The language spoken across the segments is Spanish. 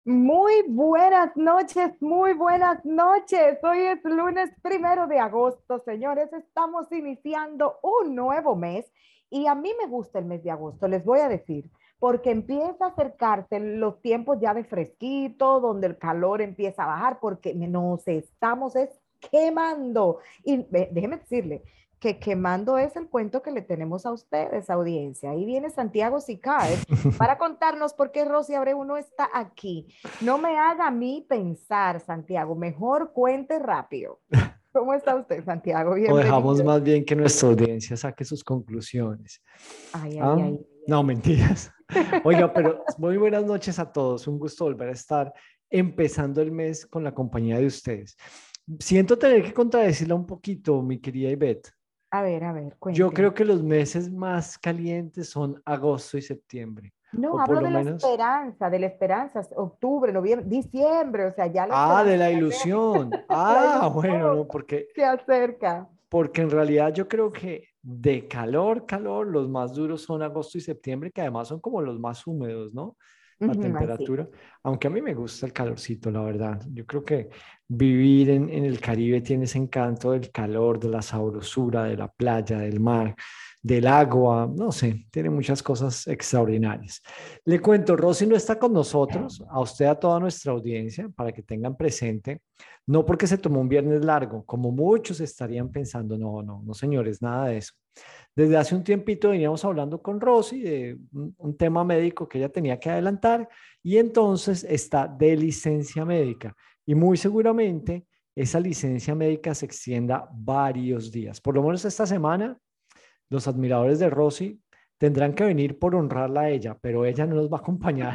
Muy buenas noches, muy buenas noches. Hoy es lunes 1 de agosto, señores. Estamos iniciando un nuevo mes y a mí me gusta el mes de agosto, les voy a decir, porque empieza a acercarse los tiempos ya de fresquito, donde el calor empieza a bajar, porque nos estamos quemando. Y déjeme decirle, que quemando es el cuento que le tenemos a ustedes, audiencia. Ahí viene Santiago Sicaes para contarnos por qué Rosy Abreu no está aquí. No me haga a mí pensar, Santiago. Mejor cuente rápido. ¿Cómo está usted, Santiago? O dejamos Bienvenido. más bien que nuestra audiencia saque sus conclusiones. Ay, ay, ¿Ah? ay, No, ay, mentiras. Oiga, pero muy buenas noches a todos. Un gusto volver a estar empezando el mes con la compañía de ustedes. Siento tener que contradecirla un poquito, mi querida Ivette. a ver, Yo cuénteme. creo que los meses más calientes son agosto y septiembre, No, o por hablo lo menos, de la esperanza, octubre, noviembre, diciembre, o sea, ya la de esperanza, la ilusión. la Bueno, ilusión no, porque se acerca. Porque en realidad yo creo que de calor, calor, los más duros son agosto y septiembre, que además son como los más húmedos, ¿no? La Ujú, así. temperatura, aunque a mí me gusta el calorcito, la verdad. Yo creo que vivir en el Caribe tiene ese encanto del calor, de la sabrosura, de la playa, del mar, del agua, no sé, tiene muchas cosas extraordinarias. Le cuento, Rosy no está con nosotros, a usted, a toda nuestra audiencia, para que tengan presente no porque se tomó un viernes largo, como muchos estarían pensando, no, no, no, señores, nada de eso. Desde hace un tiempito veníamos hablando con Rosy de un tema médico que ella tenía que adelantar y entonces está de licencia médica y muy seguramente esa licencia médica se extienda varios días. Por lo menos esta semana, los admiradores de Rosy tendrán que venir por honrarla a ella, pero ella no nos va a acompañar.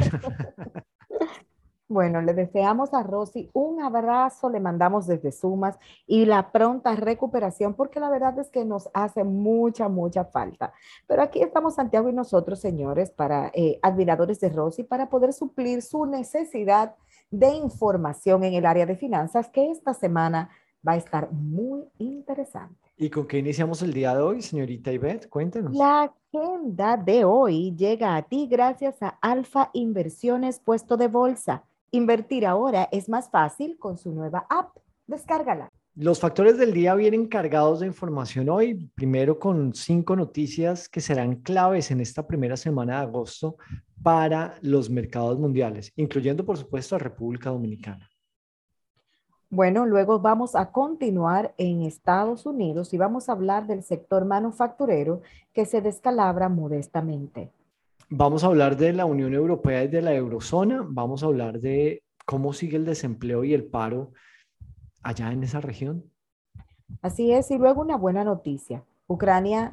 Bueno, le deseamos a Rosy un abrazo, le mandamos desde Sumas y la pronta recuperación, porque la verdad es que nos hace mucha, mucha falta. Pero aquí estamos Santiago y nosotros, señores, para admiradores de Rosy, para poder suplir su necesidad de información en el área de finanzas, que esta semana va a estar muy interesante. ¿Y con qué iniciamos el día de hoy, señorita Ivette? Cuéntenos. La agenda de hoy llega a ti gracias a Alfa Inversiones Puesto de Bolsa. Invertir ahora es más fácil con su nueva app. Descárgala. Los factores del día vienen cargados de información hoy, primero con 5 noticias que serán claves en esta primera semana de agosto para los mercados mundiales, incluyendo por supuesto a República Dominicana. Bueno, luego vamos a continuar en Estados Unidos y vamos a hablar del sector manufacturero que se descalabra modestamente. Vamos a hablar de la Unión Europea y de la eurozona, vamos a hablar de cómo sigue el desempleo y el paro allá en esa región. Así es, y luego una buena noticia. Ucrania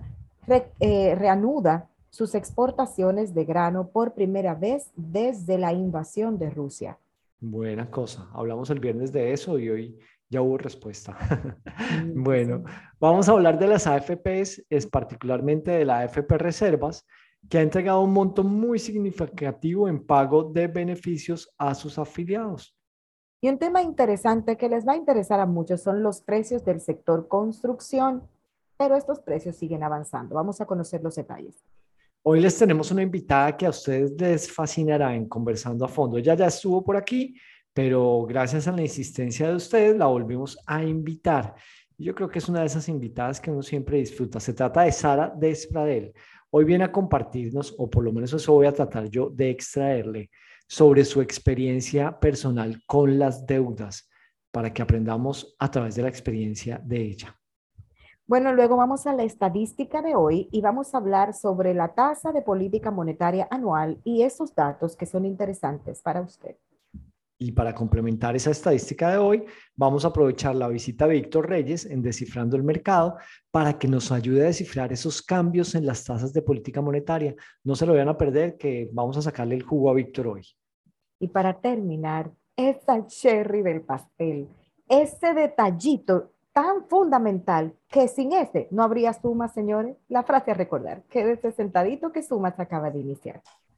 reanuda sus exportaciones de grano por primera vez desde la invasión de Rusia. Buena cosa. Hablamos el viernes de eso y hoy ya hubo respuesta. Sí, sí, Bueno, sí. vamos a hablar de las AFPs, es particularmente de la AFP Reservas, que ha entregado un monto muy significativo en pago de beneficios a sus afiliados. Y un tema interesante que les va a interesar a muchos son los precios del sector construcción, pero estos precios siguen avanzando. Vamos a conocer los detalles. Hoy les tenemos una invitada que a ustedes les fascinará en Conversando a Fondo. Ella ya estuvo por aquí, pero gracias a la insistencia de ustedes la volvimos a invitar. Yo creo que es una de esas invitadas que uno siempre disfruta. Se trata de Sara Despradel. Hoy viene a compartirnos, o por lo menos eso voy a tratar yo de extraerle, sobre su experiencia personal con las deudas, para que aprendamos a través de la experiencia de ella. Bueno, luego vamos a la estadística de hoy y vamos a hablar sobre la tasa de política monetaria anual y esos datos que son interesantes para usted. Y para complementar esa estadística de hoy, vamos a aprovechar la visita de Víctor Reyes en Descifrando el Mercado para que nos ayude a descifrar esos cambios en las tasas de política monetaria. No se lo vayan a perder, que vamos a sacarle el jugo a Víctor hoy. Y para terminar, esa cherry del pastel, ese detallito tan fundamental que sin ese no habría suma, señores. La frase a recordar, quédese sentadito que suma se acaba de iniciar.